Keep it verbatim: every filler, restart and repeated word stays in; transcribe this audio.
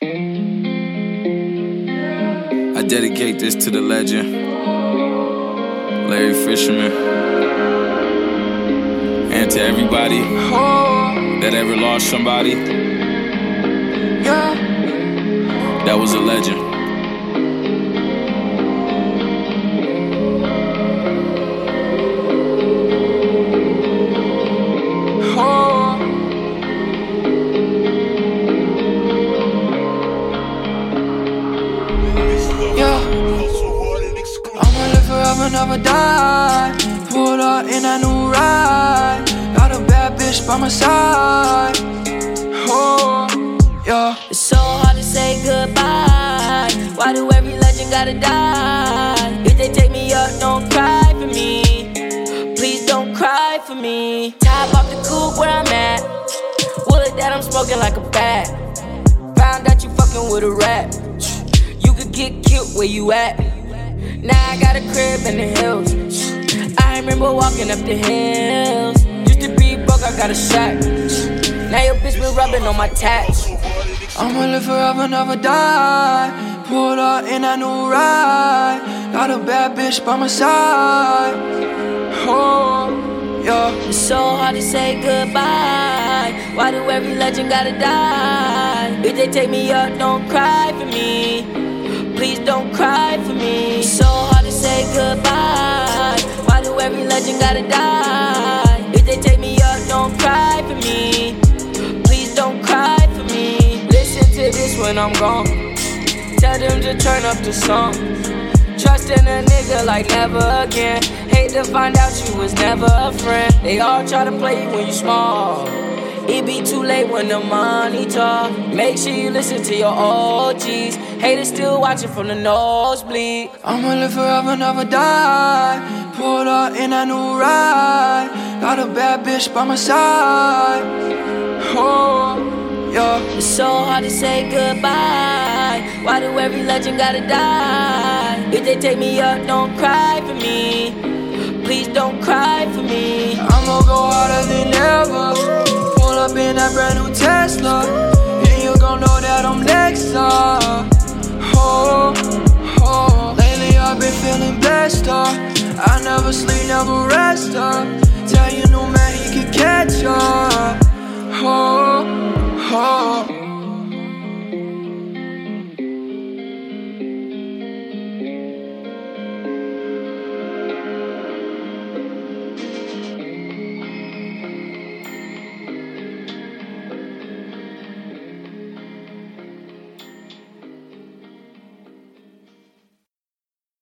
I dedicate this to the legend, Larry Fisherman, and to everybody that ever lost somebody that was a legend. I'ma never die. Pulled up in a new ride. Got a bad bitch by my side. Oh, yeah. It's so hard to say goodbye. Why do every legend gotta die? If they take me up, don't cry for me. Please don't cry for me. Top off the coupe where I'm at. Wood that I'm smoking like a bat. Found out you fucking with a rat. You could get killed where you at. Now I got a crib in the hills. I remember walking up the hills. Used to be broke, I got a shack. Now your bitch been rubbing on my tats. I'ma live forever, never die. Pulled up in a new ride. Got a bad bitch by my side. Oh, yeah. It's so hard to say goodbye. Why do every legend gotta die? If they take me up, don't cry for me. Please don't cry for me. It's so hard to say goodbye. Why do every legend gotta die? If they take me up, don't cry for me. Please don't cry for me. Listen to this when I'm gone. Tell them to turn up the song. Trust in a nigga like never again. Hate to find out you was never a friend. They all try to play you when you small. It be too late when the money talk. Make sure you listen to your O Gs. Haters still watching from the nosebleed. I'ma live forever, never die. Pulled up in a new ride. Got a bad bitch by my side. Oh, yeah. It's so hard to say goodbye. Why do every legend gotta die? If they take me up, don't cry for me. Please don't cry for me. I'ma go harder than ever. Pull up in that brand new Tesla. And you gon' know that I'm next up. Oh, oh. Lately I've been feeling blessed up. I never sleep, never rest up. Tell you no man, he can catch up. Oh, oh.